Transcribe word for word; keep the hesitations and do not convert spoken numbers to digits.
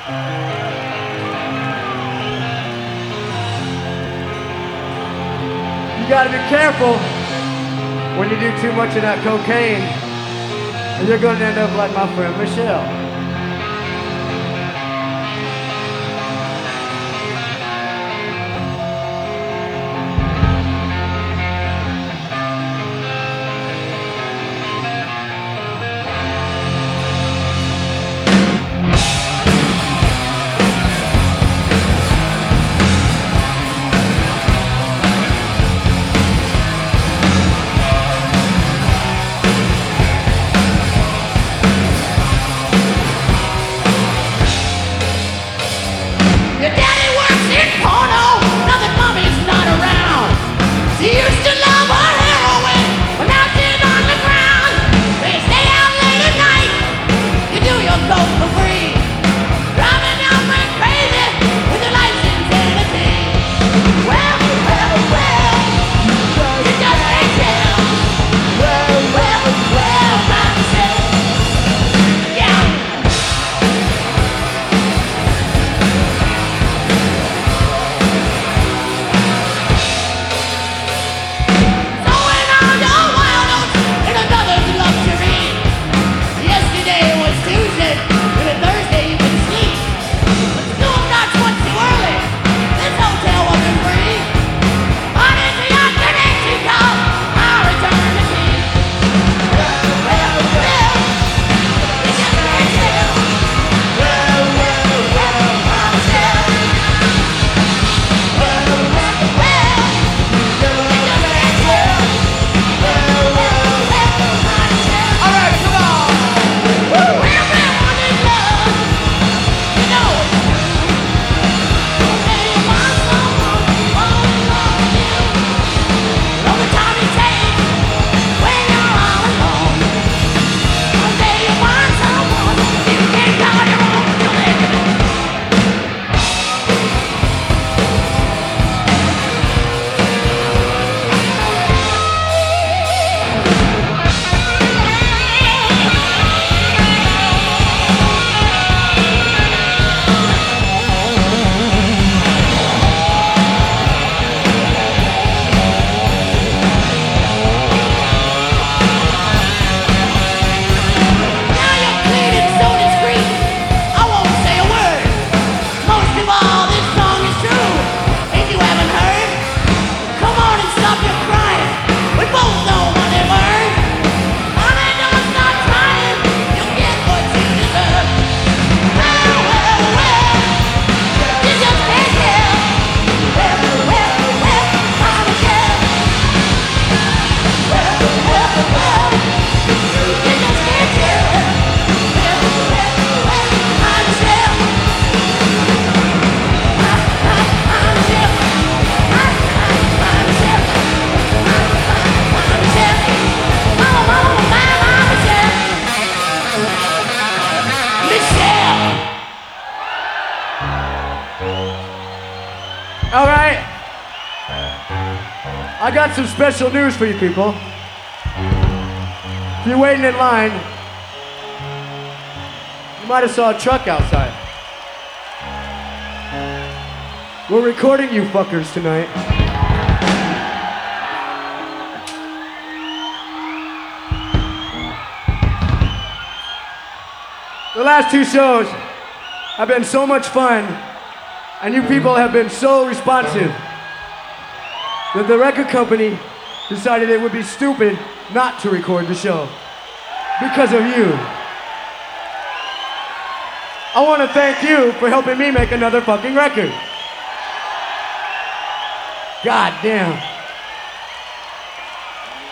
You gotta be careful when you do too much of that cocaine, or you're gonna end up like my friend Michelle. All right. I got some special news for you people. If you're waiting in line, you might have saw a truck outside. We're recording you fuckers tonight. The last two shows have been so much fun, and you people have been so responsive that the record company decided it would be stupid not to record the show because of you. I want to thank you for helping me make another fucking record. God damn.